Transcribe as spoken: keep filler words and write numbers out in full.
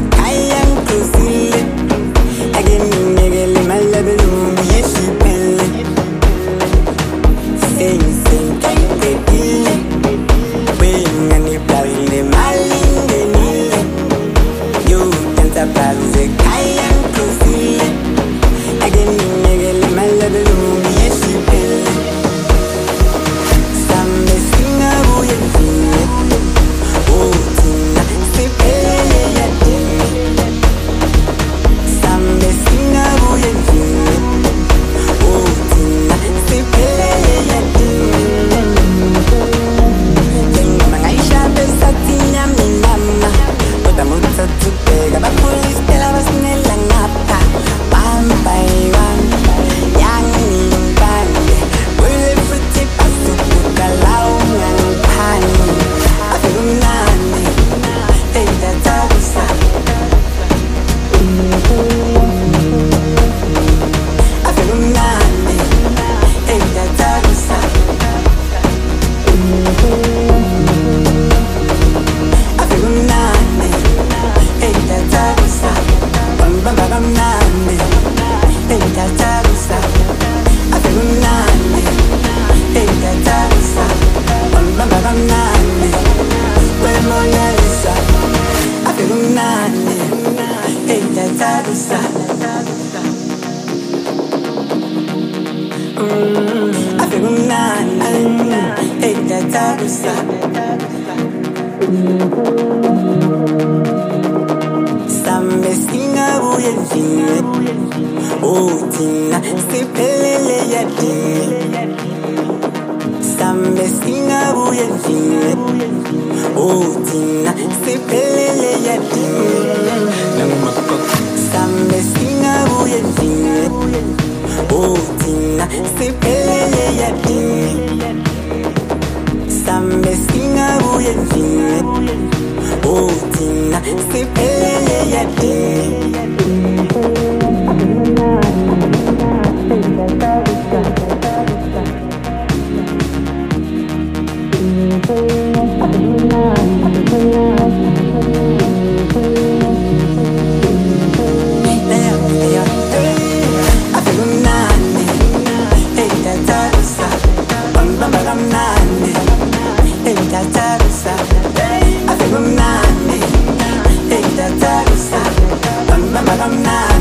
sekhaya ngikhuzile ake nginekele malabelungu yeshipele sengisenkayiqedile wenganibhalile malingenile yodansa phansi sekhaya ngikhuzile ake nginekele malabelungu yeshipele sambe singabuye ndlile uthina siphelele yadini sambe singabuye ndlile uthina siphelele yadini njengoba ngayishabe sathina minama kodwa muthathu bheka baphulistela basinela ngapha one by one yangibambe wele futhi basukuka lawo ngangiphani afike umnandi endathakusa afike umnandi endathakusa afike umnandi endathakusa bambamba kamnandi endathakusa afike umnandi endathakusa bambamba kamnandi wemonalisa afike umnandi endathakusa afike umnandi endathakusa sambe singabuye ndlile uthina siphelele yadini sambe singabuye ndlile uthina siphelele yadini sambe singabuye ndlile uthina siphelele yadini sambe singabuye ndlile uthina siphelele yadini afike umnandi endathakusa bambamba kamnandi endathakusa afike umnandi endathakusa bambamba kamnandi